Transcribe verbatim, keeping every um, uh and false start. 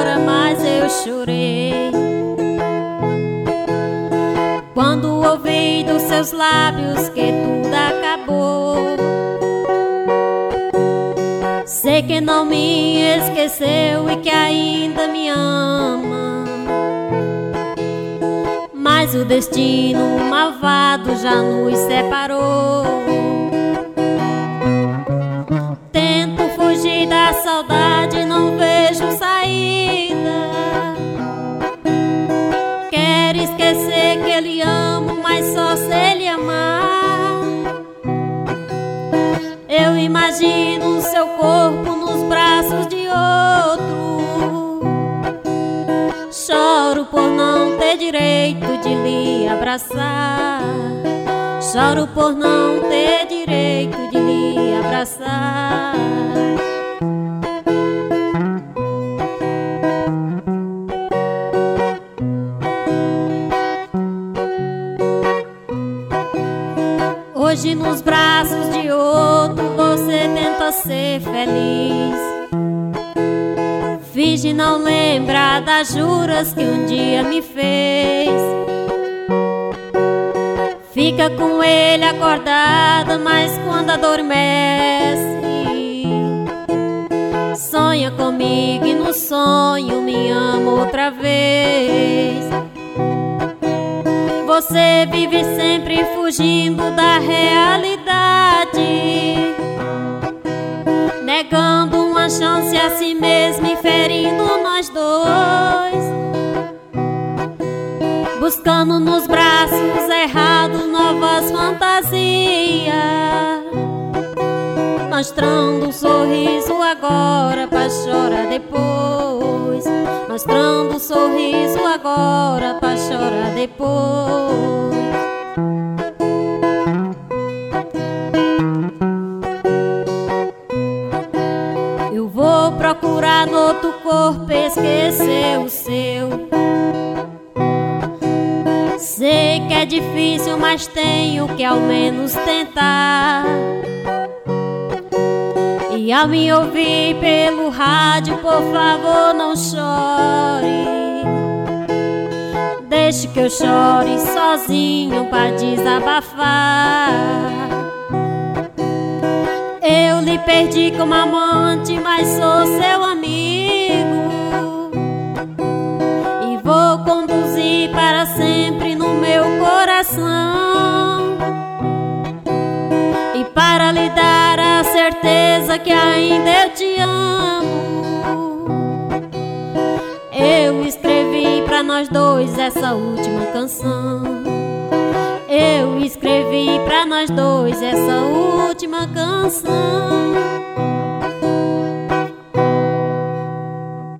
chora, mas eu chorei quando ouvi dos seus lábios que tudo acabou. Sei que não me esqueceu e que ainda me ama, mas o destino malvado já nos separou. Tento fugir da saudade, não vejo saída. Quero esquecer que ele amo, mas só se ele amar. Eu imagino seu corpo nos braços de outro. Choro por não ter direito de lhe abraçar. Choro por não ter direito de lhe abraçar. Hoje nos braços de outro você tenta ser feliz. Finge não lembrar das juras que um dia me fez. Fica com ele acordada, mas quando adormece sonha comigo e no sonho me ama outra vez. Você vive sempre fugindo da realidade, negando uma chance a si mesmo e ferindo nós dois, buscando nos braços errados novas fantasias, mostrando um sorriso agora pra chorar depois, mostrando um sorriso agora pra chorar depois. Eu vou procurar no outro corpo esquecer o seu. Sei que é difícil, mas tenho que ao menos tentar. E ao me ouvir pelo rádio, por favor não chore. Deixe que eu chore sozinho pra desabafar. Eu lhe perdi como amante, mas sou seu amigo e vou conduzir para sempre no meu coração. E para lhe dar a certeza que ainda eu te amo, eu escrevi pra nós dois essa última canção. Eu escrevi pra nós dois essa última canção.